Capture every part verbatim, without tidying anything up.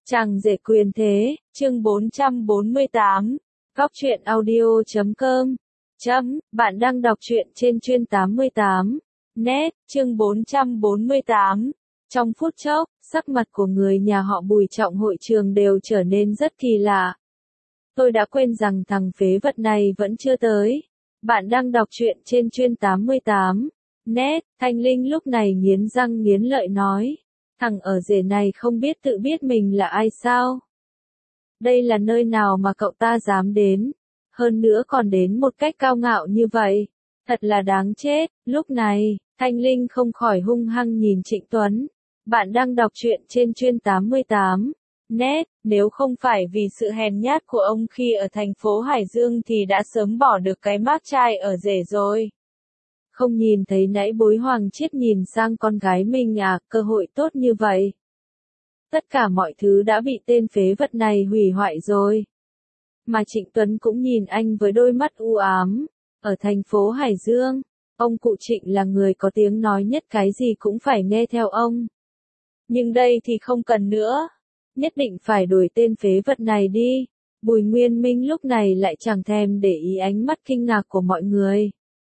Chàng rể quyền thế, chương bốn trăm bốn mươi tám, góc truyện audio chấm com, chấm, bạn đang đọc truyện trên chuyên tám mươi tám, net, chương bốn trăm bốn mươi tám. Trong phút chốc, sắc mặt của người nhà họ Bùi trọng hội trường đều trở nên rất kỳ lạ. Tôi đã quên rằng thằng phế vật này vẫn chưa tới. Bạn đang đọc truyện trên chuyên tám mươi tám, net, Thanh Linh lúc này nghiến răng nghiến lợi nói. Thằng ở rể này không biết tự biết mình là ai sao? Đây là nơi nào mà cậu ta dám đến? Hơn nữa còn đến một cách cao ngạo như vậy. Thật là đáng chết. Lúc này, Thanh Linh không khỏi hung hăng nhìn Trịnh Tuấn. Bạn đang đọc truyện trên chuyên tám mươi tám, net, nếu không phải vì sự hèn nhát của ông khi ở thành phố Hải Dương thì đã sớm bỏ được cái mác trai ở rể rồi. Không nhìn thấy nãy Bối Hoàng Chiết nhìn sang con gái mình à, cơ hội tốt như vậy. Tất cả mọi thứ đã bị tên phế vật này hủy hoại rồi. Mà Trịnh Tuấn cũng nhìn anh với đôi mắt u ám. Ở thành phố Hải Dương, ông cụ Trịnh là người có tiếng nói nhất, cái gì cũng phải nghe theo ông. Nhưng đây thì không cần nữa. Nhất định phải đuổi tên phế vật này đi. Bùi Nguyên Minh lúc này lại chẳng thèm để ý ánh mắt kinh ngạc của mọi người,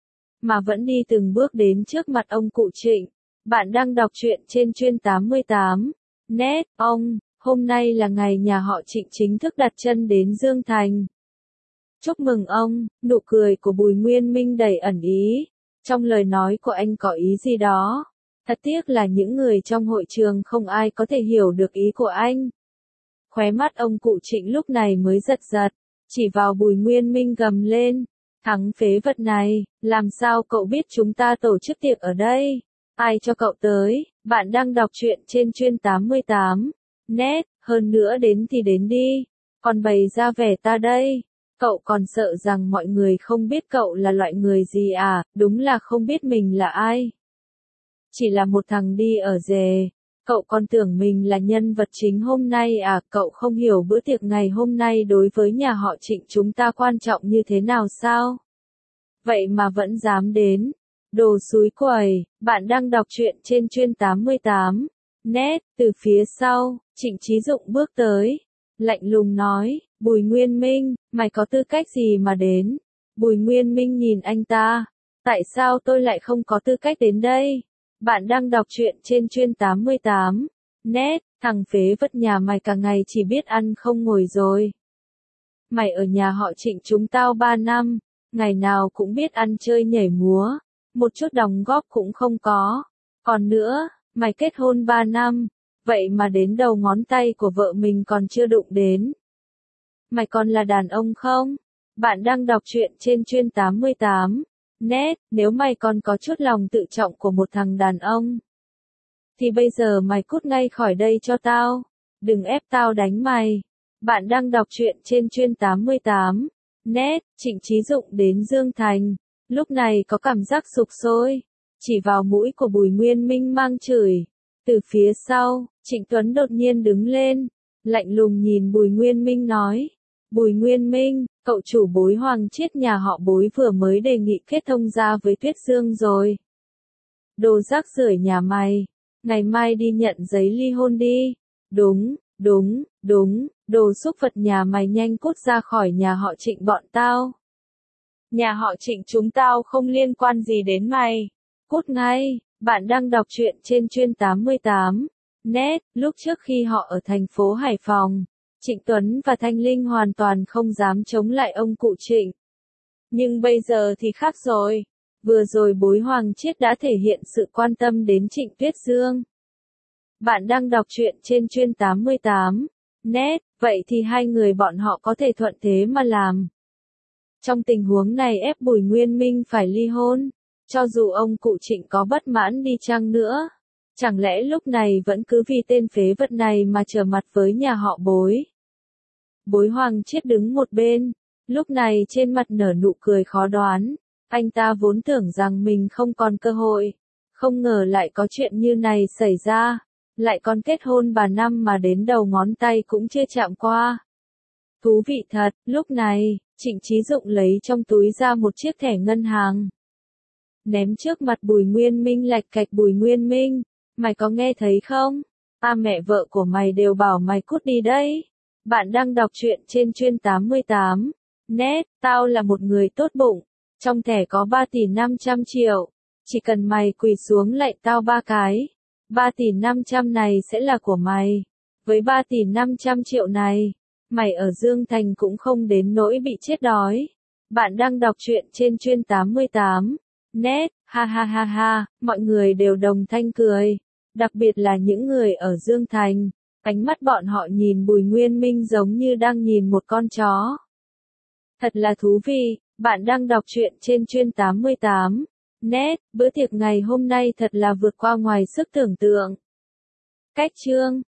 mà vẫn đi từng bước đến trước mặt ông cụ Trịnh. Bạn đang đọc truyện trên chuyên tám mươi tám, net, ông, hôm nay là ngày nhà họ Trịnh chính thức đặt chân đến Dương Thành. Chúc mừng ông, nụ cười của Bùi Nguyên Minh đầy ẩn ý. Trong lời nói của anh có ý gì đó. Thật tiếc là những người trong hội trường không ai có thể hiểu được ý của anh. Khóe mắt ông cụ Trịnh lúc này mới giật giật, chỉ vào Bùi Nguyên Minh gầm lên. Thằng phế vật này, làm sao cậu biết chúng ta tổ chức tiệc ở đây? Ai cho cậu tới? Bạn đang đọc truyện trên chuyên tám mươi tám, net, hơn nữa đến thì đến đi. Còn bày ra vẻ ta đây. Cậu còn sợ rằng mọi người không biết cậu là loại người gì à, đúng là không biết mình là ai. Chỉ là một thằng đi ở rể. Cậu còn tưởng mình là nhân vật chính hôm nay à, cậu không hiểu bữa tiệc ngày hôm nay đối với nhà họ Trịnh chúng ta quan trọng như thế nào sao? Vậy mà vẫn dám đến. Đồ xúi quẩy. Bạn đang đọc truyện trên chuyên tám mươi tám, net, từ phía sau, Trịnh Chí Dụng bước tới. Lạnh lùng nói, Bùi Nguyên Minh, mày có tư cách gì mà đến? Bùi Nguyên Minh nhìn anh ta. Tại sao tôi lại không có tư cách đến đây? Bạn đang đọc truyện trên chuyên tám mươi tám, net, thằng phế vật nhà mày cả ngày chỉ biết ăn không ngồi rồi. Mày ở nhà họ Trịnh chúng tao ba năm, ngày nào cũng biết ăn chơi nhảy múa, một chút đóng góp cũng không có. Còn nữa, mày kết hôn ba năm, vậy mà đến đầu ngón tay của vợ mình còn chưa đụng đến. Mày còn là đàn ông không? Bạn đang đọc truyện trên chuyên tám mươi tám. Net, nếu mày còn có chút lòng tự trọng của một thằng đàn ông, thì bây giờ mày cút ngay khỏi đây cho tao. Đừng ép tao đánh mày. Bạn đang đọc truyện trên chuyên tám mươi tám, net, Trịnh Chí Dụng đến Dương Thành. Lúc này có cảm giác sục sôi. Chỉ vào mũi của Bùi Nguyên Minh mang chửi. Từ phía sau, Trịnh Tuấn đột nhiên đứng lên. Lạnh lùng nhìn Bùi Nguyên Minh nói. Bùi Nguyên Minh, cậu chủ Bối Hoàng Chiết nhà họ Bối vừa mới đề nghị kết thông gia với Tuyết Dương rồi. Đồ rác rưởi nhà mày, ngày mai đi nhận giấy ly hôn đi. Đúng, đúng, đúng, đồ xúc vật nhà mày nhanh cút ra khỏi nhà họ Trịnh bọn tao. Nhà họ Trịnh chúng tao không liên quan gì đến mày. Cút ngay. Bạn đang đọc truyện trên chuyên tám mươi tám, net, lúc trước khi họ ở thành phố Hải Phòng, Trịnh Tuấn và Thanh Linh hoàn toàn không dám chống lại ông cụ Trịnh. Nhưng bây giờ thì khác rồi. Vừa rồi Bối Hoàng Chiết đã thể hiện sự quan tâm đến Trịnh Tuyết Dương. Bạn đang đọc truyện trên chuyên tám mươi tám, net, vậy thì hai người bọn họ có thể thuận thế mà làm. Trong tình huống này ép Bùi Nguyên Minh phải ly hôn, cho dù ông cụ Trịnh có bất mãn đi chăng nữa. Chẳng lẽ lúc này vẫn cứ vì tên phế vật này mà trở mặt với nhà họ Bối? Bối Hoàng Chiết đứng một bên, lúc này trên mặt nở nụ cười khó đoán. Anh ta vốn tưởng rằng mình không còn cơ hội, không ngờ lại có chuyện như này xảy ra, lại còn kết hôn bà năm mà đến đầu ngón tay cũng chưa chạm qua. Thú vị thật. Lúc này, Trịnh Chí Dụng lấy trong túi ra một chiếc thẻ ngân hàng, ném trước mặt Bùi Nguyên Minh lạch cạch. Bùi Nguyên Minh, mày có nghe thấy không? A mẹ vợ của mày đều bảo mày cút đi đấy. Bạn đang đọc truyện trên chuyên tám mươi tám. Net, tao là một người tốt bụng. Trong thẻ có ba tỷ năm trăm triệu. Chỉ cần mày quỳ xuống lạy tao ba cái. ba tỷ năm trăm này sẽ là của mày. Với ba tỷ năm trăm triệu này, mày ở Dương Thành cũng không đến nỗi bị chết đói. Bạn đang đọc truyện trên chuyên tám mươi tám. Net, ha ha ha ha, mọi người đều đồng thanh cười. Đặc biệt là những người ở Dương Thành. Ánh mắt bọn họ nhìn Bùi Nguyên Minh giống như đang nhìn một con chó. Thật là thú vị, bạn đang đọc truyện trên chuyên tám mươi tám. Net, bữa tiệc ngày hôm nay thật là vượt qua ngoài sức tưởng tượng. Cách chương